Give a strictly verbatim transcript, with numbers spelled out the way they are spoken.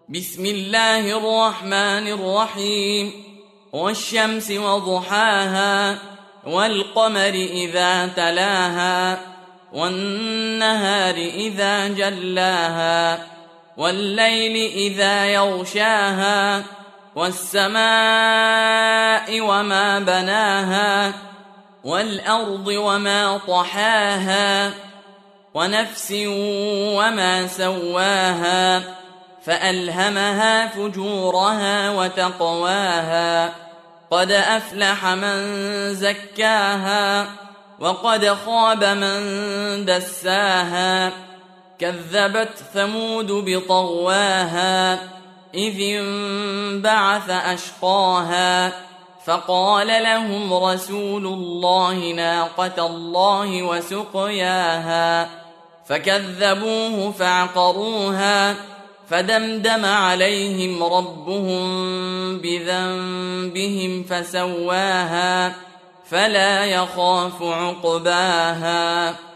بسم الله الرحمن الرحيم والشمس وضحاها والقمر إذا تلاها والنهار إذا جلاها والليل إذا يغشاها والسماء وما بناها والأرض وما طحاها ونفس وما سواها فألهمها فجورها وتقواها قد أفلح من زكاها وقد خاب من دساها كذبت ثمود بطغواها إذ انبعث أشقاها فقال لهم رسول الله ناقة الله وسقياها فكذبوه فعقروها فدمدم عليهم ربهم بذنبهم فسواها فلا يخاف عقباها.